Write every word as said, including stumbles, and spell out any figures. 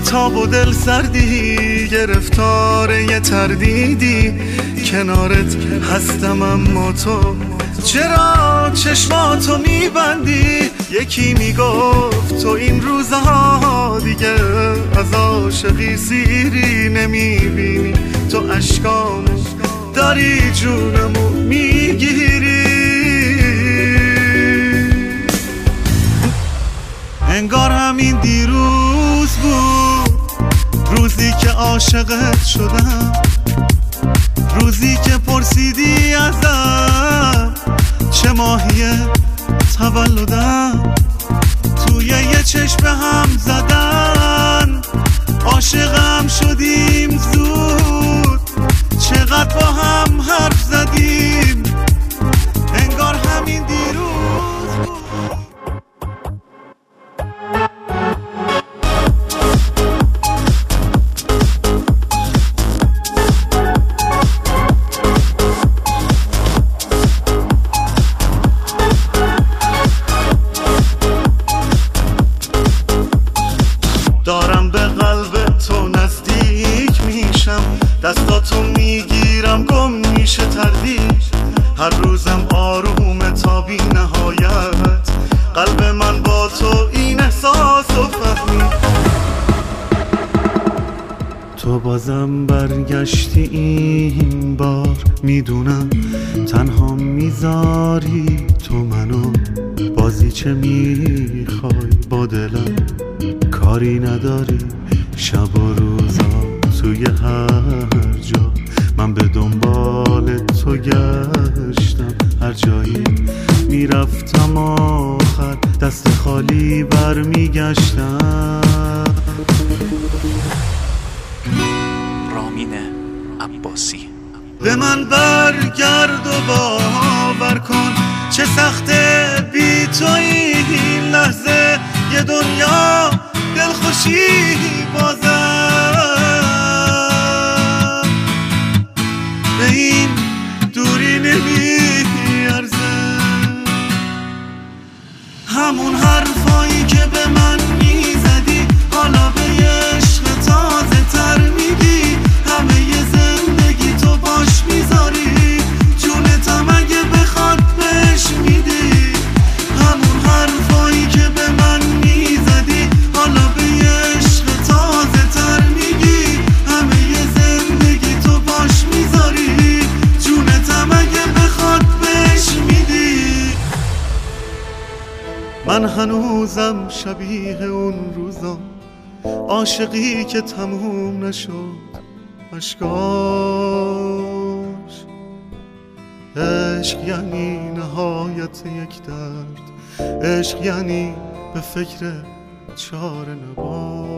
بی‌تاب و دل سردی، گرفتار یه تردیدی، کنارت هستم اما تو چرا چشماتو میبندی؟ یکی میگفت تو این روزها دیگه از عاشقی سیری نمیبینی، تو اشکامو داری جونمو میگیری. انگار همین دیروز بود روزی که عاشقت شدم، روزی که پرسیدی ازم چه ماهیه تولدم، توی یه چشم هم زدن عاشقم شدیم زود، چقدر با هم حرف زدیم انگار همین دیروز بود. دارم به قلب تو نزدیک میشم، دستاتو میگیرم گم میشه تردید، هر روزم آرومه تا بی نهایت، قلب من با تو این احساس و فهمید. تو بازم برگشتی این بار، میدونم تنها میذاری تو منو، بازی چه میخوای با دلم، کاری نداری شب و روزا توی هر جا، من به دنبال تو گشتم هر جایی میرفتم آخر دست خالی برمیگشتم. رامین عباسی. به من برگرد و باور کن چه سخته بی تو این لحظه، یه دنیا دلخوشی بازم به این دوری نمیارزه. همون حرفایی که به من میزدی حالا به عشق تازه تر میگی، همه ی زندگی تو باش میذاری، جونتم اگه بخواد بهش میدی. همون حرفایی که به من میزدی حالا به عشق تازه تر میگی، همه ی زندگی تو باش میذاری، جونتم اگه بخواد بهش میدی. من هنوزم شبیه اون روزا، عاشقی که تموم نشد اشکاش. عشق یعنی نهایت یک درد، عشق یعنی به فکر چاره نباش.